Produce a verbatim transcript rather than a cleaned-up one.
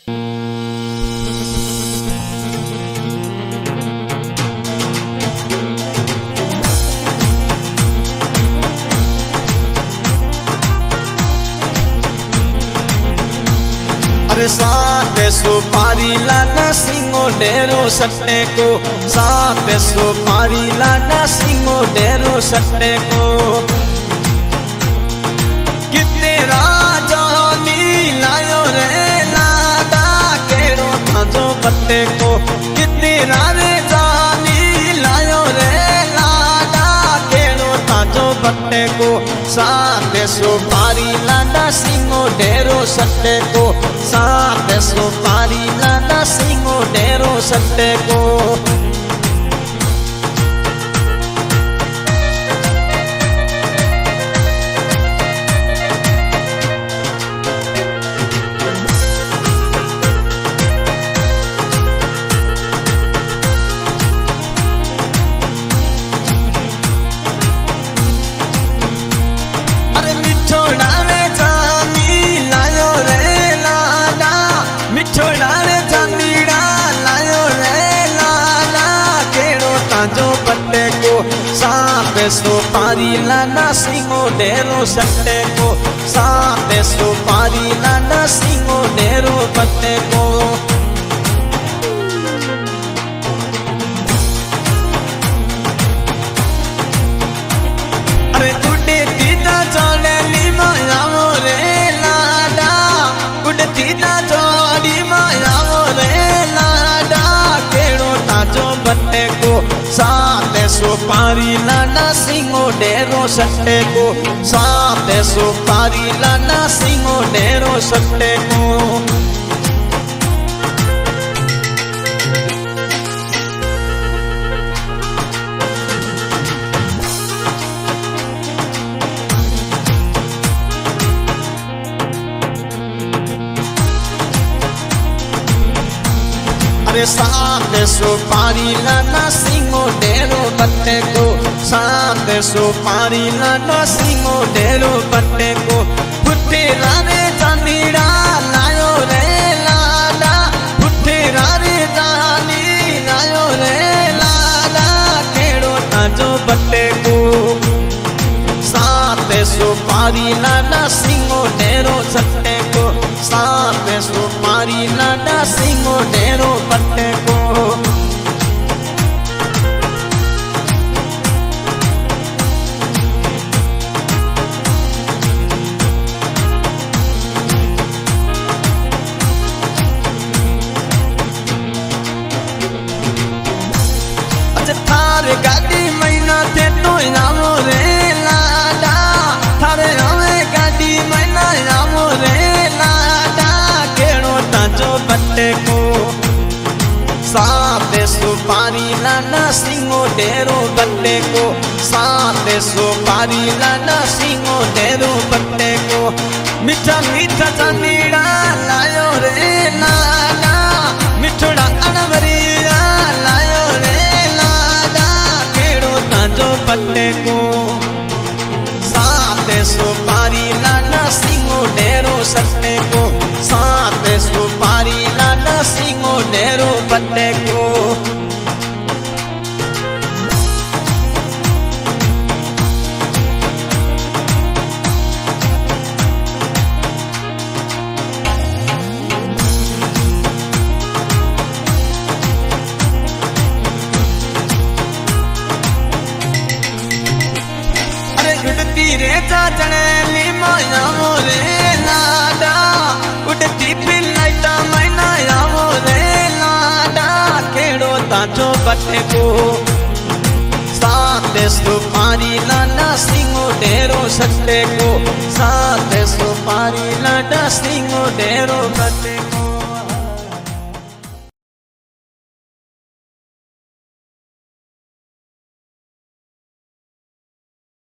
अरे साथ सुपारी लाना सिंगो डेरो सट्टे को, साथ सुपारी लाना सिंगो डेरो सट्टे को। कितने राजा लायो रे लादा केड़ो थाजो बट्टे को, कितने राजा लायो रे लादा केड़ो थाजो बट्टे को। साथ सुपारी लाना सिंगो डेरो सट्टे को, साथ सुपारी लाना सिंगो डेरो सट्टे को। साथ सुपारी लाना सिंगो डेरो सट्टे को, साथ सुपारी लाना सिंगो डेरो बट्टे को। अरे उड़े दीदा जोड़े लीमा यावो रे लाडा, उड़े दीदा जोड़ी मायावो रे लाडा केड़ो ताजो बट्टे को। साथ सुपारी लाना सिंगो डेरो सट्टे को, साथ सुपारी लाना सिंगो डेरो सट्टे को। अरे साथ सुपारी लाना सिंगो डेरो बट्टे को, साथ सुपारी लाना सिंगो डेरो बट्टे को। फुटे रारे चांदीड़ा लायो रे लाला, फुटे रारे जानी लायो रे लाला केड़ो ताजो बट्टे को। साथ सुपारी लाना सिंगो डेरो सट्टे को, साथ सुपारी लाना सिंगो डेरो बट्टे को। अच्छा थारे गाड़ी महीना थे तो नामो रे लाडा, थारे हमें गाड़ी महीना नामो रे लाडा केड़ो ताजो बट्टे को। साथ सुपारी लाना सिंगो डेरो बट्टे को, साथ सुपारी लाना सिंगो डेरो बट्टे को। मीठा मीठा चांदीड़ा लायो रे लाला, मिठड़ा अनवरिया लायो रे लाला केड़ो ताजो बट्टे को। साथ सुपारी लाना सिंगो डेरो सट्टे को, साथ सुपारी लाना सिंगो डेरो बट्टे को। अरे उड़ती रे चाचने लीमा यावो रे लाडा, उड़ती पिलाइटा मैना यावो रे लाडा केड़ो ताजो बट्टे को। साथ सुपारी लाना सिंगो डेरो सट्टे को, साथ सुपारी लाना सिंगो डेरो बट्टे को।